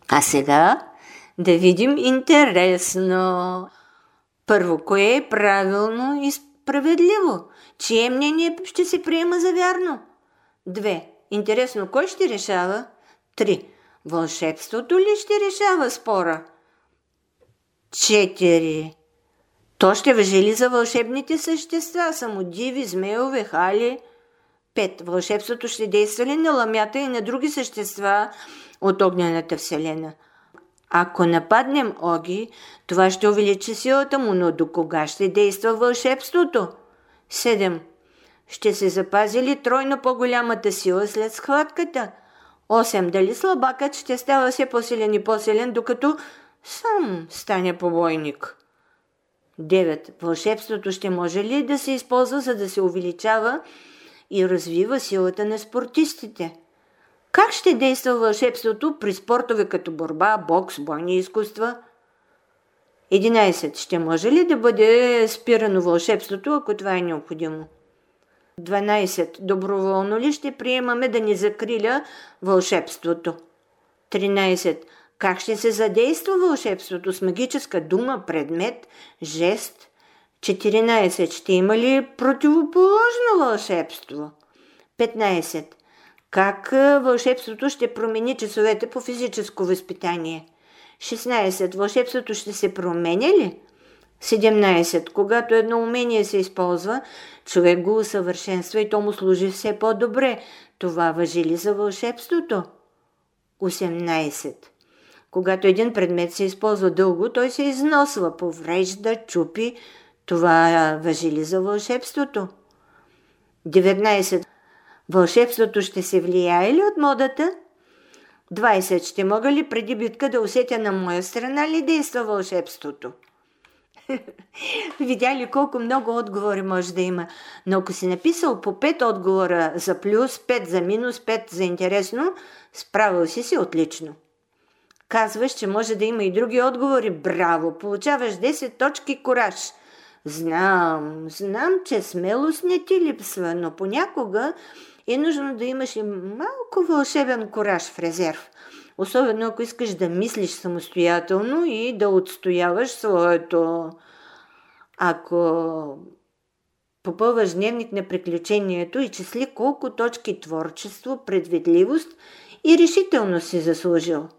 А сега да видим интересно. Първо, кое е правилно и справедливо? Чие мнение ще се приема за вярно? 2. Интересно, кой ще решава? 3. Вълшебството ли ще решава спора? 4. То ще важи ли за вълшебните същества, самодиви, змеове, хали? 5. Вълшебството ще действа ли на ламята и на други същества от огнената вселена? Ако нападнем Оги, това ще увеличи силата му, но до кога ще действа вълшебството? 7. Ще се запази ли тройно по-голямата сила след схватката? 8. Дали слабакът ще става все по-силен и по-силен, докато сам стане побойник? 9. Вълшебството ще може ли да се използва, за да се увеличава и развива силата на спортистите? Как ще действа вълшебството при спортове като борба, бокс, бойни изкуства? 11. Ще може ли да бъде спирано вълшебството, ако това е необходимо? 12. Доброволно ли ще приемаме да ни закриля вълшебството? 13. Как ще се задейства вълшебството с магическа дума, предмет, жест? 14. Ще има ли противоположно вълшебство? 15. Как вълшебството ще промени часовете по физическо възпитание? 16. Вълшебството ще се променя ли? 17. Когато едно умение се използва, човек го усъвършенства и то му служи все по-добре. Това важи ли за вълшебството? 18. Когато един предмет се използва дълго, той се износва, поврежда, чупи. Това важи ли за вълшебството? 19. Вълшебството ще се влияе ли от модата? 20. Ще мога ли преди битка да усетя на моя страна ли действа вълшебството? Видя ли колко много отговори може да има? Но ако си написал по 5 отговора за плюс, 5 за минус, 5 за интересно, справил си отлично. Казваш, че може да има и други отговори. Браво! Получаваш 10 точки кураж. Знам, че смелост не ти липсва, но понякога е нужно да имаш и малко вълшебен кураж в резерв. Особено ако искаш да мислиш самостоятелно и да отстояваш своето. Ако попълваш дневник на приключението и числи колко точки творчество, предвидливост и решителност си заслужил.